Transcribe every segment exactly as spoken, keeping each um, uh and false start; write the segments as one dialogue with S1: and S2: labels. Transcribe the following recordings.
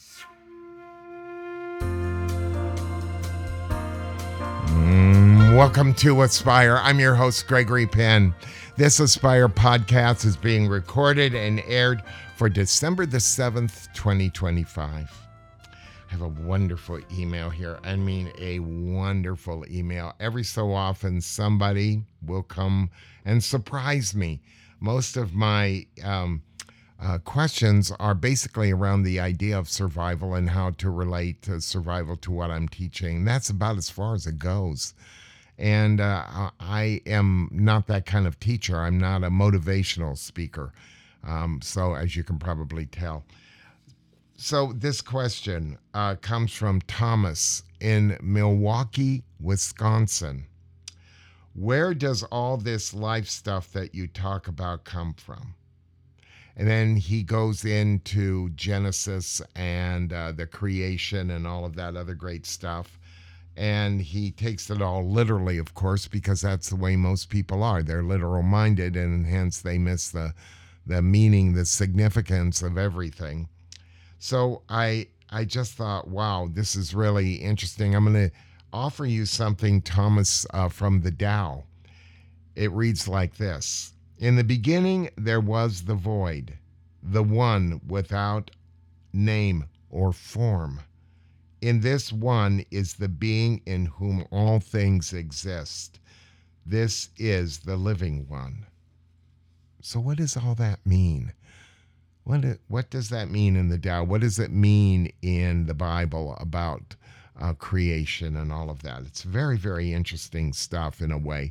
S1: Mm, welcome to Aspire. I'm your host, Gregory Penn. This Aspire podcast is being recorded and aired for December the seventh, twenty twenty-five. I have a wonderful email here. I mean, a wonderful email. Every so often, somebody will come and surprise me. Most of my um, uh, questions are basically around the idea of survival and how to relate to survival to what I'm teaching. That's about as far as it goes. And uh, I am not that kind of teacher. I'm not a motivational speaker. Um, so as you can probably tell. So this question uh, comes from Thomas in Milwaukee, Wisconsin. Where does all this life stuff that you talk about come from? And then he goes into Genesis and uh, the creation and all of that other great stuff. And he takes it all literally, of course, because that's the way most people are. They're literal-minded, and hence they miss the, the meaning, the significance of everything. So I I just thought, wow, this is really interesting. I'm going to offer you something, Thomas, uh, from the Tao. It reads like this. In the beginning, there was the void, the one without name or form. In this one is the being in whom all things exist. This is the living one. So what does all that mean? What what does that mean in the Tao? What does it mean in the Bible about uh, creation and all of that? It's very, very interesting stuff in a way.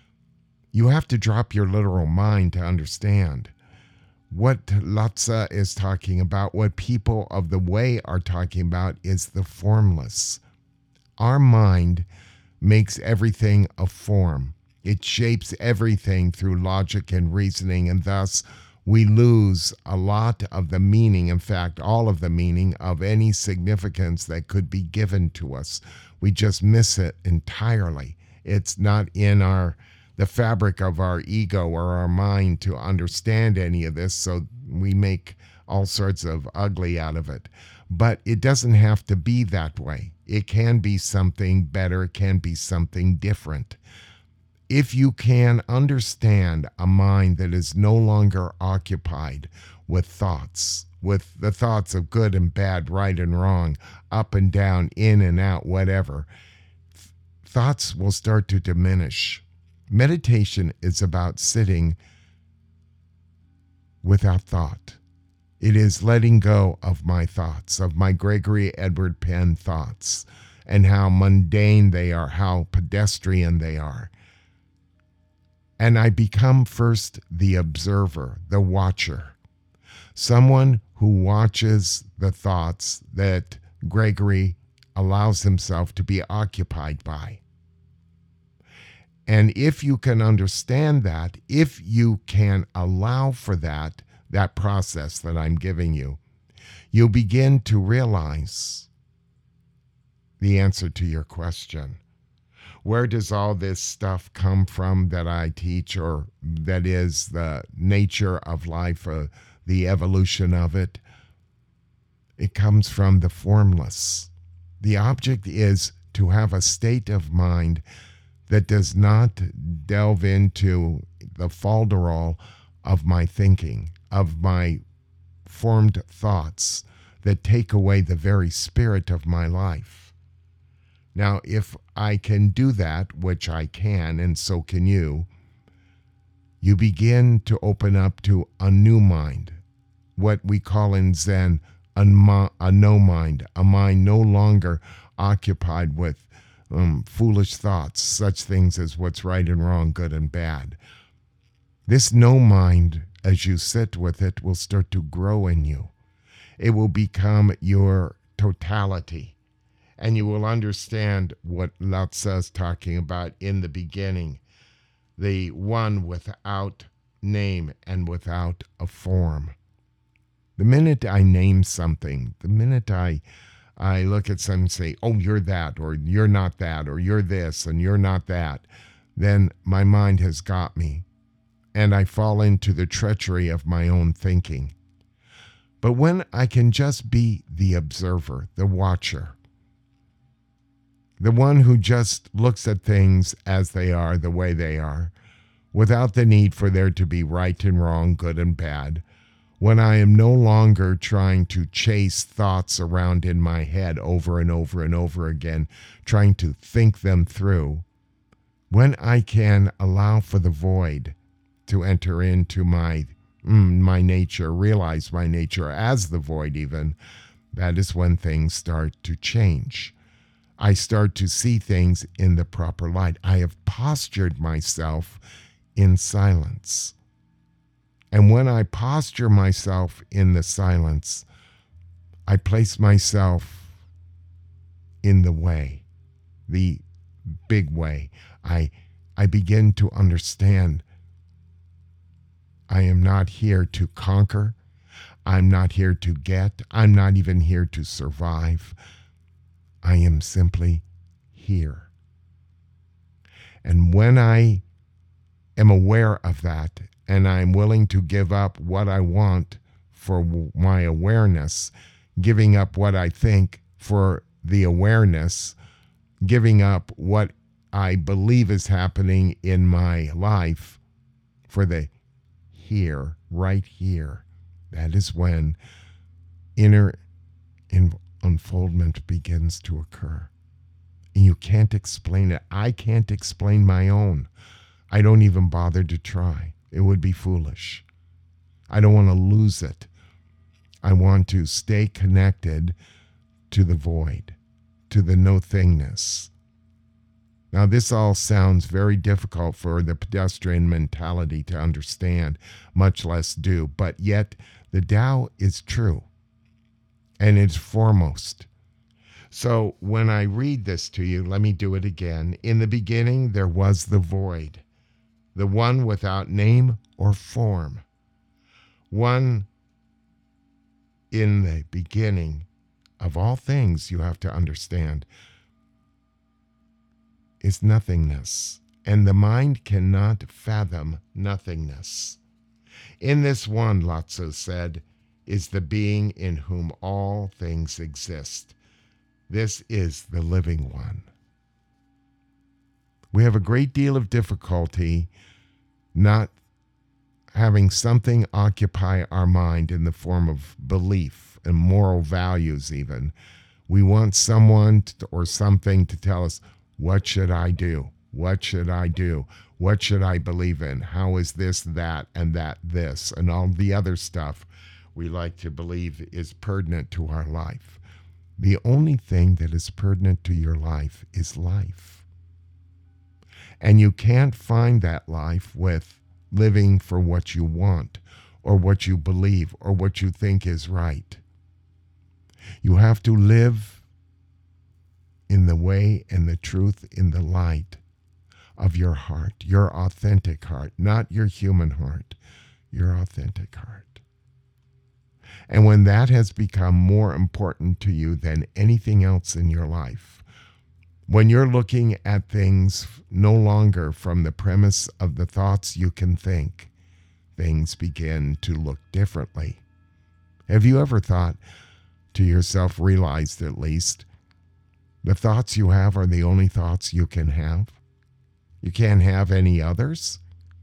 S1: You have to drop your literal mind to understand what Lao-Tzu is talking about, what people of the way are talking about is the formless. Our mind makes everything a form. It shapes everything through logic and reasoning, and thus we lose a lot of the meaning, in fact, all of the meaning of any significance that could be given to us. We just miss it entirely. It's not in our the fabric of our ego or our mind to understand any of this, so we make all sorts of ugly out of it. But it doesn't have to be that way. It can be something better. It can be something different. If you can understand a mind that is no longer occupied with thoughts, with the thoughts of good and bad, right and wrong, up and down, in and out, whatever, th- thoughts will start to diminish. Meditation is about sitting without thought. It is letting go of my thoughts, of my Gregory Edward Penn thoughts, and how mundane they are, how pedestrian they are. And I become first the observer, the watcher, someone who watches the thoughts that Gregory allows himself to be occupied by. And if you can understand that, if you can allow for that, that process that I'm giving you, you'll begin to realize the answer to your question. Where does all this stuff come from that I teach, or that is the nature of life, uh, the evolution of it? It comes from the formless. The object is to have a state of mind that does not delve into the falderall of my thinking, of my formed thoughts that take away the very spirit of my life. Now, if I can do that, which I can, and so can you, you begin to open up to a new mind, what we call in Zen a, ma- a no mind, a mind no longer occupied with Um, foolish thoughts, such things as what's right and wrong, good and bad. This no mind, as you sit with it, will start to grow in you. It will become your totality, and you will understand what Lao-Tzu is talking about in the beginning, the one without name and without a form. The minute I name something, the minute I I look at some and say, oh, you're that, or you're not that, or you're this, and you're not that, then my mind has got me, and I fall into the treachery of my own thinking. But when I can just be the observer, the watcher, the one who just looks at things as they are, the way they are, without the need for there to be right and wrong, good and bad, when I am no longer trying to chase thoughts around in my head over and over and over again, trying to think them through, when I can allow for the void to enter into my mm, my nature, realize my nature as the void even, that is when things start to change. I start to see things in the proper light. I have postured myself in silence. And when I posture myself in the silence, I place myself in the way, the big way. I, I begin to understand I am not here to conquer. I'm not here to get. I'm not even here to survive. I am simply here. And when I am aware of that, and I'm willing to give up what I want for my awareness, giving up what I think for the awareness, giving up what I believe is happening in my life for the here, right here. That is when inner unfoldment begins to occur. And you can't explain it. I can't explain my own. I don't even bother to try. It would be foolish. I don't want to lose it. I want to stay connected to the void, to the no-thingness. Now, this all sounds very difficult for the pedestrian mentality to understand, much less do, but yet the Tao is true, and it's foremost. So when I read this to you, let me do it again. In the beginning, there was the void, the one without name or form. One in the beginning of all things, you have to understand, is nothingness, and the mind cannot fathom nothingness. In this one, Lao Tzu said, is the being in whom all things exist. This is the living one. We have a great deal of difficulty not having something occupy our mind in the form of belief and moral values even. We want someone to, or something to tell us, what should I do? What should I do? What should I believe in? How is this, that, and that, this, and all the other stuff we like to believe is pertinent to our life. The only thing that is pertinent to your life is life. And you can't find that life with living for what you want or what you believe or what you think is right. You have to live in the way and the truth, in the light of your heart, your authentic heart, not your human heart, your authentic heart. And when that has become more important to you than anything else in your life, when you're looking at things no longer from the premise of the thoughts you can think, things begin to look differently. Have you ever thought to yourself, realized at least, the thoughts you have are the only thoughts you can have? You can't have any others?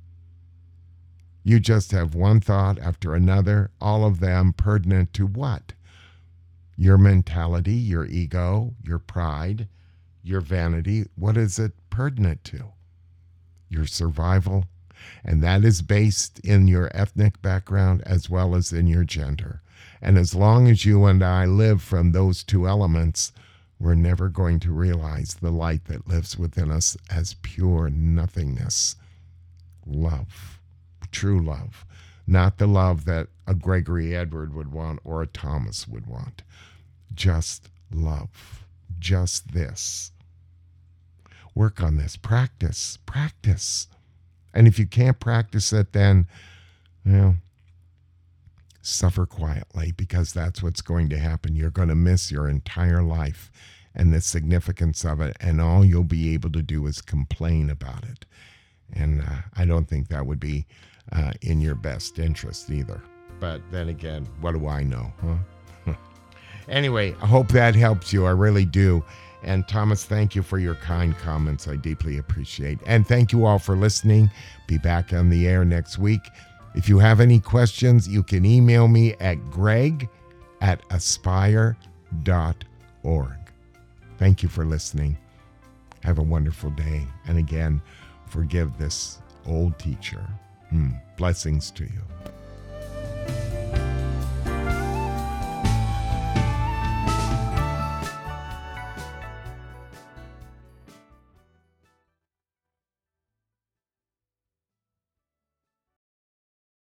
S1: You just have one thought after another, all of them pertinent to what? Your mentality, your ego, your pride, your vanity. What is it pertinent to? Your survival. And that is based in your ethnic background as well as in your gender. And as long as you and I live from those two elements, we're never going to realize the light that lives within us as pure nothingness. Love. True love. Not the love that a Gregory Edward would want or a Thomas would want. Just love. Just this. Work on this. Practice. Practice. And if you can't practice it, then, you know, suffer quietly, because that's what's going to happen. You're going to miss your entire life and the significance of it, and all you'll be able to do is complain about it. And uh, I don't think that would be uh, in your best interest either. But then again, what do I know, huh? Anyway, I hope that helps you. I really do. And Thomas, thank you for your kind comments. I deeply appreciate. And thank you all for listening. Be back on the air next week. If you have any questions, you can email me at greg at aspire dot org. Thank you for listening. Have a wonderful day. And again, forgive this old teacher. Hmm. Blessings to you.